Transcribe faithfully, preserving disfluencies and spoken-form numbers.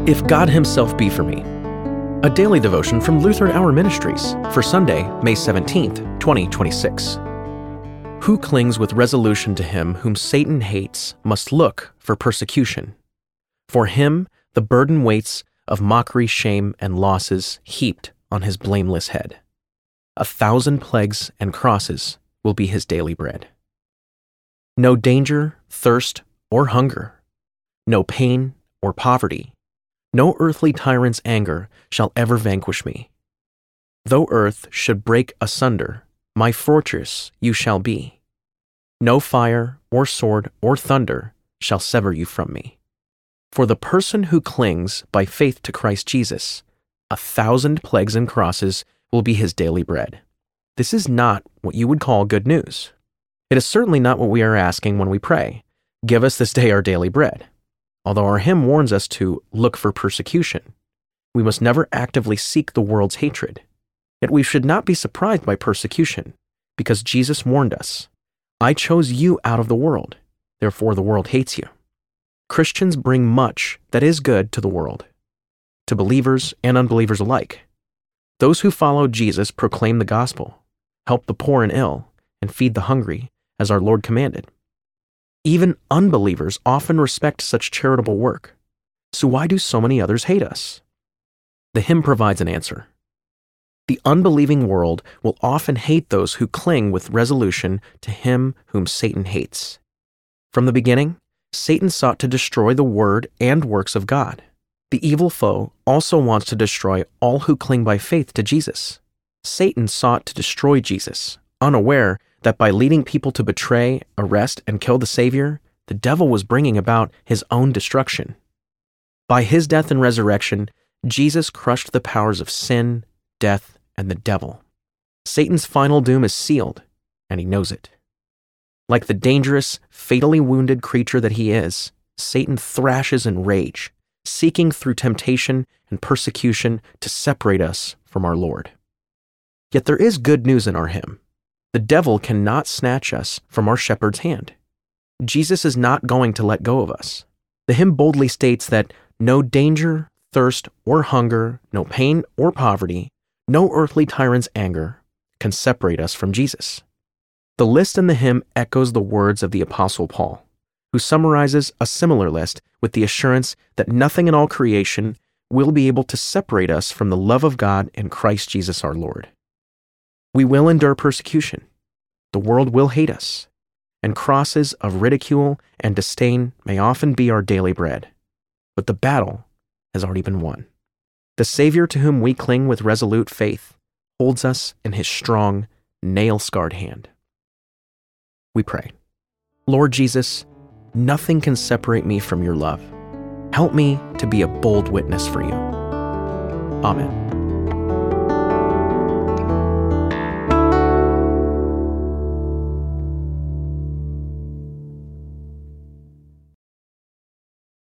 If God Himself be for me. A daily devotion from Lutheran Hour Ministries for Sunday, May seventeenth, twenty twenty-six. Who clings with resolution to him whom Satan hates must look for persecution. For him the burden waits of mockery, shame, and losses heaped on his blameless head. A thousand plagues and crosses will be his daily bread. No danger, thirst, or hunger, no pain or poverty, no earthly tyrant's anger shall ever vanquish me. Though earth should break asunder, my fortress you shall be. No fire or sword or thunder shall sever you from me. For the person who clings by faith to Christ Jesus, a thousand plagues and crosses will be his daily bread. This is not what you would call good news. It is certainly not what we are asking when we pray, "Give us this day our daily bread." Although our hymn warns us to look for persecution, we must never actively seek the world's hatred. Yet we should not be surprised by persecution, because Jesus warned us, "I chose you out of the world, therefore the world hates you." Christians bring much that is good to the world, to believers and unbelievers alike. Those who follow Jesus proclaim the gospel, help the poor and ill, and feed the hungry, as our Lord commanded. Even unbelievers often respect such charitable work. So why do so many others hate us? The hymn provides an answer. The unbelieving world will often hate those who cling with resolution to him whom Satan hates. From the beginning, Satan sought to destroy the word and works of God. The evil foe also wants to destroy all who cling by faith to Jesus. Satan sought to destroy Jesus, unaware that by leading people to betray, arrest, and kill the Savior, the devil was bringing about his own destruction. By his death and resurrection, Jesus crushed the powers of sin, death, and the devil. Satan's final doom is sealed, and he knows it. Like the dangerous, fatally wounded creature that he is, Satan thrashes in rage, seeking through temptation and persecution to separate us from our Lord. Yet there is good news in our hymn. The devil cannot snatch us from our shepherd's hand. Jesus is not going to let go of us. The hymn boldly states that no danger, thirst, or hunger, no pain or poverty, no earthly tyrant's anger can separate us from Jesus. The list in the hymn echoes the words of the Apostle Paul, who summarizes a similar list with the assurance that nothing in all creation will be able to separate us from the love of God in Christ Jesus our Lord. We will endure persecution. The world will hate us, and crosses of ridicule and disdain may often be our daily bread. But the battle has already been won. The Savior to whom we cling with resolute faith holds us in his strong, nail-scarred hand. We pray, Lord Jesus, nothing can separate me from your love. Help me to be a bold witness for you. Amen.